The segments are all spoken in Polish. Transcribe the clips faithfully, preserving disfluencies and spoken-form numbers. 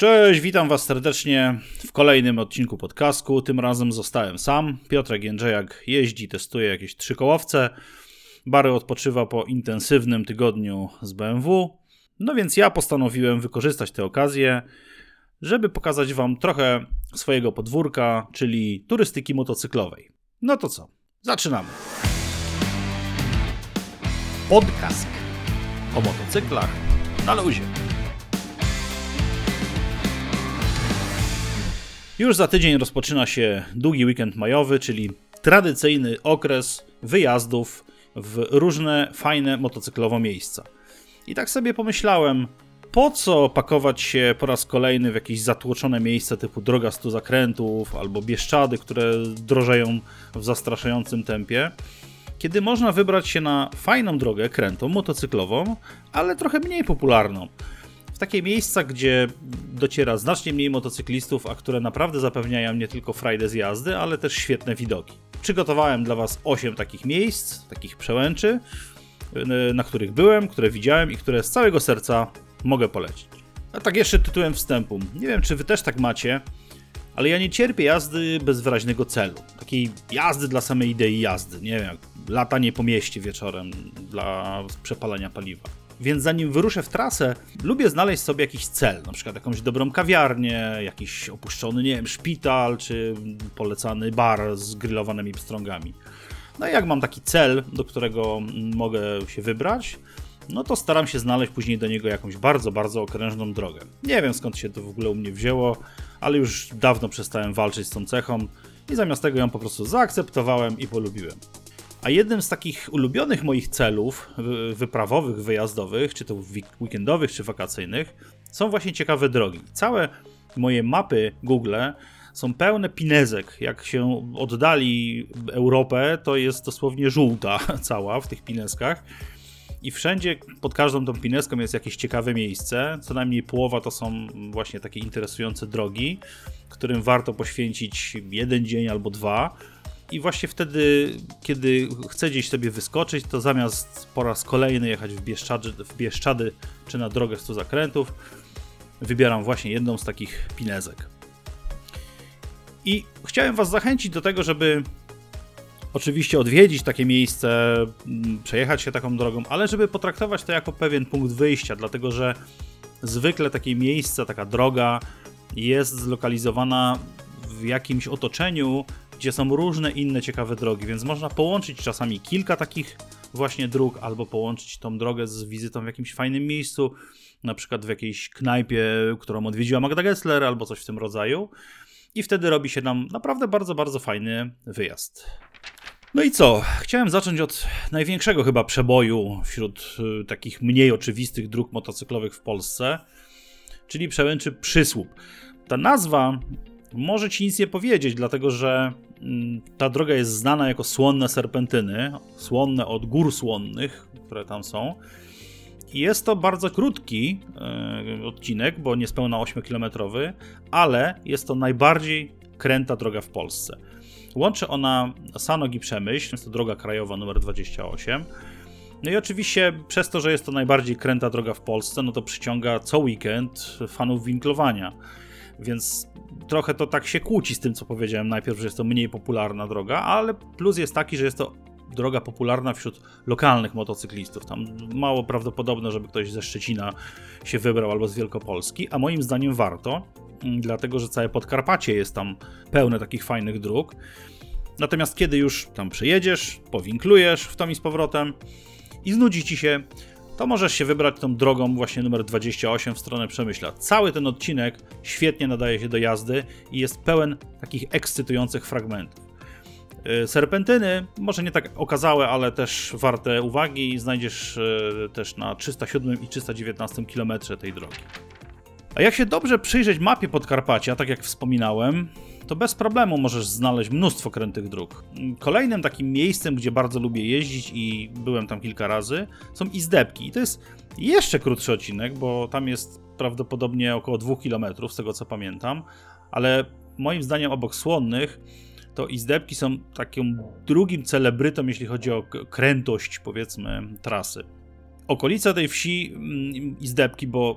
Cześć, witam Was serdecznie w kolejnym odcinku podcastu. Tym razem zostałem sam. Piotrek Jędrzejak jeździ, testuje jakieś trzykołowce. Bary odpoczywa po intensywnym tygodniu z B M W. No więc ja postanowiłem wykorzystać tę okazję, żeby pokazać Wam trochę swojego podwórka, czyli turystyki motocyklowej. No to co? Zaczynamy. Podcast o motocyklach na luzie. Już za tydzień rozpoczyna się długi weekend majowy, czyli tradycyjny okres wyjazdów w różne fajne motocyklowo miejsca. I tak sobie pomyślałem, po co pakować się po raz kolejny w jakieś zatłoczone miejsca typu droga stu zakrętów albo Bieszczady, które drożeją w zastraszającym tempie, kiedy można wybrać się na fajną drogę krętą motocyklową, ale trochę mniej popularną. W takie miejsca, gdzie dociera znacznie mniej motocyklistów, a które naprawdę zapewniają nie tylko frajdę z jazdy, ale też świetne widoki. Przygotowałem dla Was osiem takich miejsc, takich przełęczy, na których byłem, które widziałem i które z całego serca mogę polecić. A tak jeszcze tytułem wstępu. Nie wiem, czy Wy też tak macie, ale ja nie cierpię jazdy bez wyraźnego celu. Takiej jazdy dla samej idei jazdy. Nie wiem, jak latanie po mieście wieczorem dla przepalania paliwa. Więc zanim wyruszę w trasę, lubię znaleźć sobie jakiś cel, na przykład jakąś dobrą kawiarnię, jakiś opuszczony, nie wiem, szpital, czy polecany bar z grillowanymi pstrągami. No i jak mam taki cel, do którego mogę się wybrać, no to staram się znaleźć później do niego jakąś bardzo, bardzo okrężną drogę. Nie wiem, skąd się to w ogóle u mnie wzięło, ale już dawno przestałem walczyć z tą cechą i zamiast tego ją po prostu zaakceptowałem i polubiłem. A jednym z takich ulubionych moich celów wyprawowych, wyjazdowych, czy to weekendowych, czy wakacyjnych, są właśnie ciekawe drogi. Całe moje mapy Google są pełne pinezek. Jak się oddali Europę, to jest dosłownie żółta cała w tych pineskach. I wszędzie pod każdą tą pineską jest jakieś ciekawe miejsce. Co najmniej połowa to są właśnie takie interesujące drogi, którym warto poświęcić jeden dzień albo dwa. I właśnie wtedy, kiedy chcę gdzieś sobie wyskoczyć, to zamiast po raz kolejny jechać w Bieszczady, w Bieszczady czy na drogę stu zakrętów, wybieram właśnie jedną z takich pinezek. I chciałem Was zachęcić do tego, żeby oczywiście odwiedzić takie miejsce, przejechać się taką drogą, ale żeby potraktować to jako pewien punkt wyjścia, dlatego że zwykle takie miejsce, taka droga jest zlokalizowana w jakimś otoczeniu, gdzie są różne inne ciekawe drogi, więc można połączyć czasami kilka takich właśnie dróg, albo połączyć tą drogę z wizytą w jakimś fajnym miejscu, na przykład w jakiejś knajpie, którą odwiedziła Magda Gessler, albo coś w tym rodzaju. I wtedy robi się nam naprawdę bardzo, bardzo fajny wyjazd. No i co? Chciałem zacząć od największego chyba przeboju wśród y, takich mniej oczywistych dróg motocyklowych w Polsce, czyli przełęczy Przysłup. Ta nazwa może Ci nic nie powiedzieć, dlatego że ta droga jest znana jako słonne serpentyny, słonne od gór słonnych, które tam są. I jest to bardzo krótki yy, odcinek, bo niespełna ośmiokilometrowy, ale jest to najbardziej kręta droga w Polsce. Łączy ona Sanok i Przemyśl, jest to droga krajowa numer dwadzieścia osiem. No i oczywiście przez to, że jest to najbardziej kręta droga w Polsce, no to przyciąga co weekend fanów winklowania. Więc trochę to tak się kłóci z tym, co powiedziałem najpierw, że jest to mniej popularna droga, ale plus jest taki, że jest to droga popularna wśród lokalnych motocyklistów. Tam mało prawdopodobne, żeby ktoś ze Szczecina się wybrał albo z Wielkopolski, a moim zdaniem warto, dlatego że całe Podkarpacie jest tam pełne takich fajnych dróg. Natomiast kiedy już tam przyjedziesz, powinklujesz w tom i z powrotem i znudzi Ci się, to możesz się wybrać tą drogą właśnie numer dwadzieścia osiem w stronę Przemyśla. Cały ten odcinek świetnie nadaje się do jazdy i jest pełen takich ekscytujących fragmentów. Serpentyny, może nie tak okazałe, ale też warte uwagi, znajdziesz też na trzysta siódmym i trzysta dziewiętnastym kilometrze tej drogi. A jak się dobrze przyjrzeć mapie Podkarpacia, tak jak wspominałem, to bez problemu możesz znaleźć mnóstwo krętych dróg. Kolejnym takim miejscem, gdzie bardzo lubię jeździć i byłem tam kilka razy, są Izdebki. I to jest jeszcze krótszy odcinek, bo tam jest prawdopodobnie około dwóch kilometrów, z tego co pamiętam, ale moim zdaniem obok Słonnych to Izdebki są takim drugim celebrytą, jeśli chodzi o krętość, powiedzmy, trasy. Okolica tej wsi Izdebki, bo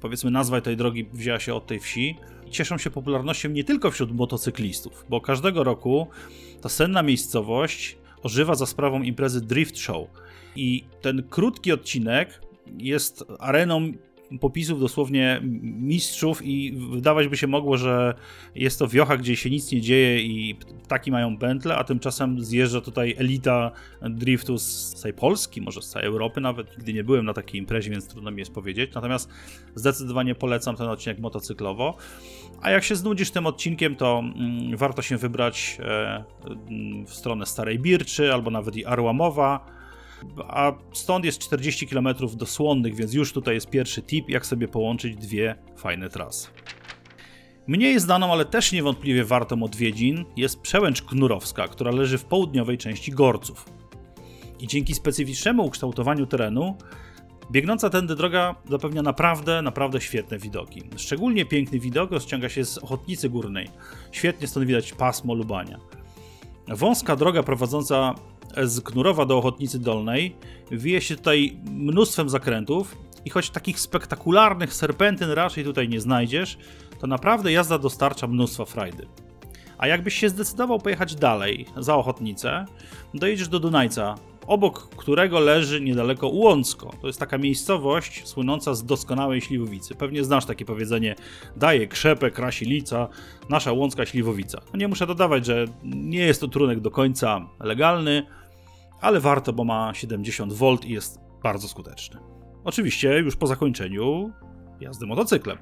powiedzmy nazwa tej drogi wzięła się od tej wsi. Cieszą się popularnością nie tylko wśród motocyklistów, bo każdego roku ta senna miejscowość ożywa za sprawą imprezy Drift Show. I ten krótki odcinek jest areną popisów dosłownie mistrzów i wydawać by się mogło, że jest to wiocha, gdzie się nic nie dzieje i ptaki mają pętle, a tymczasem zjeżdża tutaj elita driftu z całej Polski, może z całej Europy nawet. Nigdy nie byłem na takiej imprezie, więc trudno mi jest powiedzieć. Natomiast zdecydowanie polecam ten odcinek motocyklowo. A jak się znudzisz tym odcinkiem, to mm, warto się wybrać e, w stronę Starej Birczy albo nawet i Arłamowa. A stąd jest czterdzieści kilometrów do Słonnych, więc już tutaj jest pierwszy tip, jak sobie połączyć dwie fajne trasy. Mniej znaną, ale też niewątpliwie wartą odwiedzin jest Przełęcz Knurowska, która leży w południowej części Gorców. I dzięki specyficznemu ukształtowaniu terenu biegnąca tędy droga zapewnia naprawdę, naprawdę świetne widoki. Szczególnie piękny widok rozciąga się z Ochotnicy Górnej. Świetnie stąd widać pasmo Lubania. Wąska droga prowadząca z Knurowa do Ochotnicy Dolnej wije się tutaj mnóstwem zakrętów i choć takich spektakularnych serpentyn raczej tutaj nie znajdziesz, to naprawdę jazda dostarcza mnóstwa frajdy. A jakbyś się zdecydował pojechać dalej, za Ochotnicę, dojedziesz do Dunajca, obok którego leży niedaleko Łącko. To jest taka miejscowość słynąca z doskonałej śliwowicy. Pewnie znasz takie powiedzenie: daje krzepę, krasi lica, nasza łącka śliwowica. No nie muszę dodawać, że nie jest to trunek do końca legalny, ale warto, bo ma siedemdziesiąt wolt i jest bardzo skuteczny. Oczywiście już po zakończeniu jazdy motocyklem.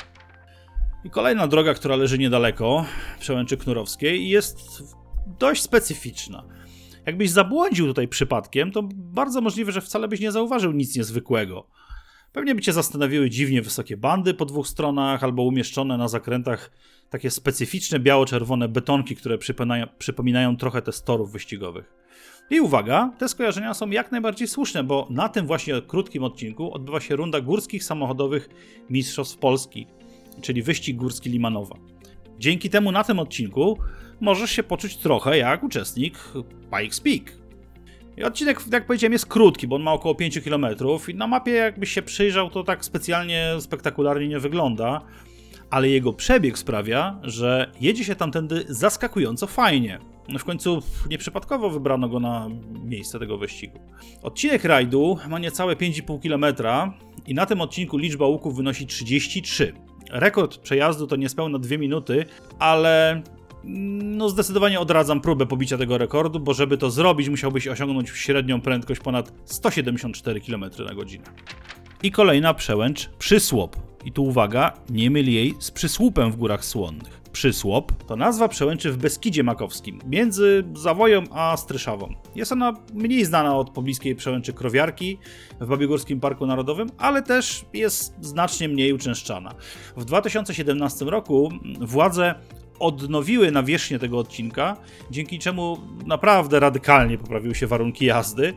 I kolejna droga, która leży niedaleko Przełęczy Knurowskiej, jest dość specyficzna. Jakbyś zabłądził tutaj przypadkiem, to bardzo możliwe, że wcale byś nie zauważył nic niezwykłego. Pewnie by cię zastanowiły dziwnie wysokie bandy po dwóch stronach, albo umieszczone na zakrętach takie specyficzne biało-czerwone betonki, które przypominają, przypominają trochę te z torów wyścigowych. I uwaga, te skojarzenia są jak najbardziej słuszne, bo na tym właśnie krótkim odcinku odbywa się runda górskich samochodowych Mistrzostw Polski, czyli wyścig górski Limanowa. Dzięki temu na tym odcinku możesz się poczuć trochę jak uczestnik Pikes Peak. I odcinek, jak powiedziałem, jest krótki, bo on ma około pięć kilometrów i na mapie jakbyś się przyjrzał, to tak specjalnie spektakularnie nie wygląda, ale jego przebieg sprawia, że jedzie się tamtędy zaskakująco fajnie. W końcu nieprzypadkowo wybrano go na miejsce tego wyścigu. Odcinek rajdu ma niecałe pięć i pół kilometra i na tym odcinku liczba łuków wynosi trzydzieści trzy. Rekord przejazdu to niespełna dwie minuty, ale no zdecydowanie odradzam próbę pobicia tego rekordu, bo żeby to zrobić, musiałbyś osiągnąć średnią prędkość ponad sto siedemdziesiąt cztery kilometry na godzinę. I kolejna przełęcz Przysłop. I tu uwaga, nie myl jej z Przysłupem w Górach Słonnych. Przysłop to nazwa przełęczy w Beskidzie Makowskim, między Zawoją a Stryszawą. Jest ona mniej znana od pobliskiej przełęczy Krowiarki w Babiegórskim Parku Narodowym, ale też jest znacznie mniej uczęszczana. W dwa tysiące siedemnastym roku władze odnowiły nawierzchnię tego odcinka, dzięki czemu naprawdę radykalnie poprawiły się warunki jazdy.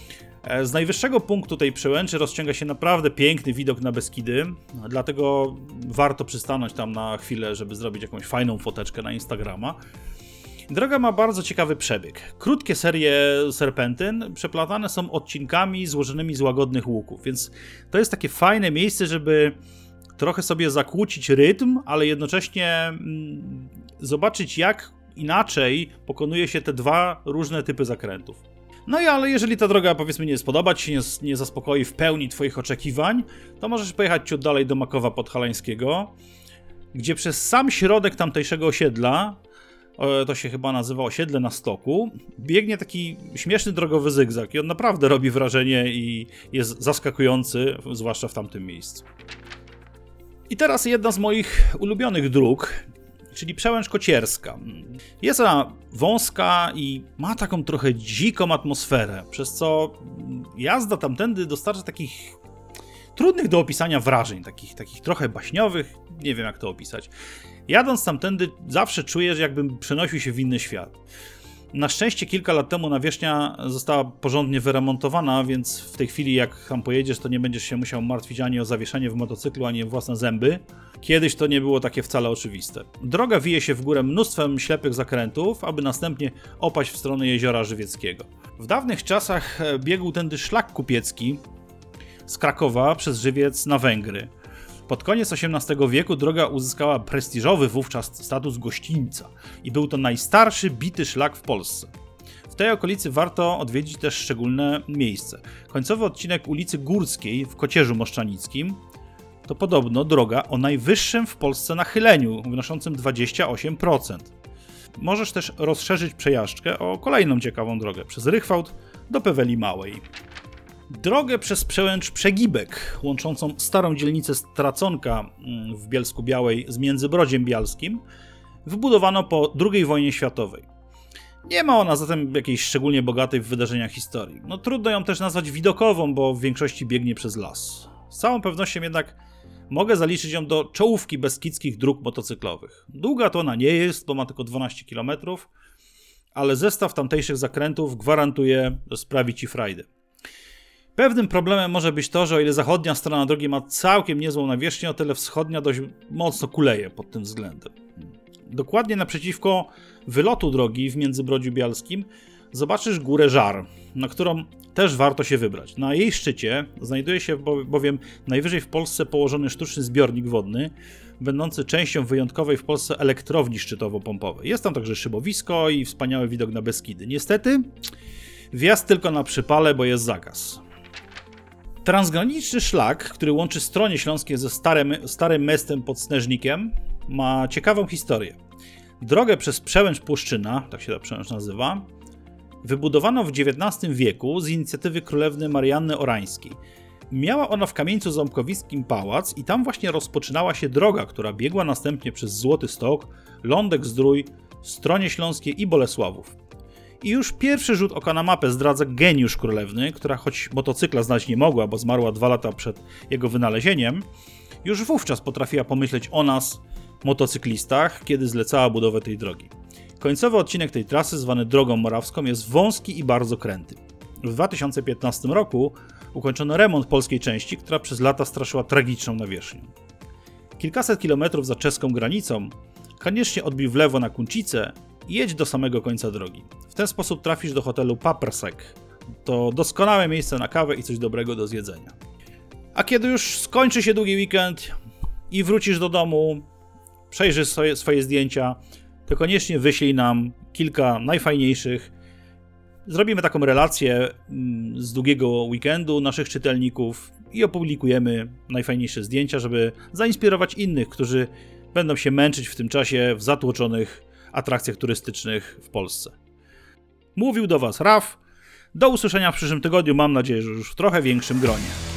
Z najwyższego punktu tej przełęczy rozciąga się naprawdę piękny widok na Beskidy, dlatego warto przystanąć tam na chwilę, żeby zrobić jakąś fajną foteczkę na Instagrama. Droga ma bardzo ciekawy przebieg. Krótkie serie serpentyn przeplatane są odcinkami złożonymi z łagodnych łuków, więc to jest takie fajne miejsce, żeby trochę sobie zakłócić rytm, ale jednocześnie mm, zobaczyć, jak inaczej pokonuje się te dwa różne typy zakrętów. No i ale jeżeli ta droga, powiedzmy, nie spodoba ci się, nie, nie zaspokoi w pełni twoich oczekiwań, to możesz pojechać ciut dalej do Makowa Podhalańskiego, gdzie przez sam środek tamtejszego osiedla, to się chyba nazywa osiedle na stoku, biegnie taki śmieszny drogowy zygzak i on naprawdę robi wrażenie i jest zaskakujący, zwłaszcza w tamtym miejscu. I teraz jedna z moich ulubionych dróg, czyli Przełęcz Kocierska. Jest ona wąska i ma taką trochę dziką atmosferę, przez co jazda tamtędy dostarcza takich trudnych do opisania wrażeń, takich, takich trochę baśniowych, nie wiem jak to opisać. Jadąc tamtędy zawsze czuję, że jakbym przenosił się w inny świat. Na szczęście kilka lat temu nawierzchnia została porządnie wyremontowana, więc w tej chwili jak tam pojedziesz, to nie będziesz się musiał martwić ani o zawieszenie w motocyklu, ani o własne zęby. Kiedyś to nie było takie wcale oczywiste. Droga wije się w górę mnóstwem ślepych zakrętów, aby następnie opaść w stronę Jeziora Żywieckiego. W dawnych czasach biegł tędy szlak kupiecki z Krakowa przez Żywiec na Węgry. Pod koniec osiemnastego wieku droga uzyskała prestiżowy wówczas status gościńca i był to najstarszy bity szlak w Polsce. W tej okolicy warto odwiedzić też szczególne miejsce. Końcowy odcinek ulicy Górskiej w Kocierzu Moszczanickim to podobno droga o najwyższym w Polsce nachyleniu, wynoszącym dwadzieścia osiem procent. Możesz też rozszerzyć przejażdżkę o kolejną ciekawą drogę przez Rychwałd do Peweli Małej. Drogę przez przełęcz Przegibek, łączącą starą dzielnicę Straconka w Bielsku Białej z Międzybrodziem Bialskim, wybudowano po drugiej wojnie światowej. Nie ma ona zatem jakiejś szczególnie bogatej w wydarzenia historii. No trudno ją też nazwać widokową, bo w większości biegnie przez las. Z całą pewnością jednak mogę zaliczyć ją do czołówki beskidzkich dróg motocyklowych. Długa to ona nie jest, bo ma tylko dwanaście kilometrów, ale zestaw tamtejszych zakrętów gwarantuje, że sprawi ci frajdę. Pewnym problemem może być to, że o ile zachodnia strona drogi ma całkiem niezłą nawierzchnię, o tyle wschodnia dość mocno kuleje pod tym względem. Dokładnie naprzeciwko wylotu drogi w Międzybrodziu Bialskim zobaczysz górę Żar, na którą też warto się wybrać. Na jej szczycie znajduje się bowiem najwyżej w Polsce położony sztuczny zbiornik wodny, będący częścią wyjątkowej w Polsce elektrowni szczytowo-pompowej. Jest tam także szybowisko i wspaniały widok na Beskidy. Niestety wjazd tylko na przypale, bo jest zakaz. Transgraniczny szlak, który łączy Stronie Śląskie ze Starym, Starym Miastem pod Sneżnikiem, ma ciekawą historię. Drogę przez przełęcz Płuszczyna, tak się ta przełęcz nazywa, wybudowano w dziewiętnastym wieku z inicjatywy królewny Marianny Orańskiej. Miała ona w Kamieńcu Ząbkowickim pałac i tam właśnie rozpoczynała się droga, która biegła następnie przez Złoty Stok, Lądek-Zdrój, Stronie Śląskie i Bolesławów. I już pierwszy rzut oka na mapę zdradza geniusz królewny, która choć motocykla znać nie mogła, bo zmarła dwa lata przed jego wynalezieniem, już wówczas potrafiła pomyśleć o nas, motocyklistach, kiedy zlecała budowę tej drogi. Końcowy odcinek tej trasy, zwany Drogą Morawską, jest wąski i bardzo kręty. W dwa tysiące piętnastym roku ukończono remont polskiej części, która przez lata straszyła tragiczną nawierzchnią. Kilkaset kilometrów za czeską granicą koniecznie odbij w lewo na Kunčicę i jedź do samego końca drogi. W ten sposób trafisz do hotelu Paprsek. To doskonałe miejsce na kawę i coś dobrego do zjedzenia. A kiedy już skończy się długi weekend i wrócisz do domu, przejrzysz swoje, swoje zdjęcia, to koniecznie wyślij nam kilka najfajniejszych. Zrobimy taką relację z długiego weekendu naszych czytelników i opublikujemy najfajniejsze zdjęcia, żeby zainspirować innych, którzy będą się męczyć w tym czasie w zatłoczonych atrakcjach turystycznych w Polsce. Mówił do Was Raf. Do usłyszenia w przyszłym tygodniu, mam nadzieję, że już w trochę większym gronie.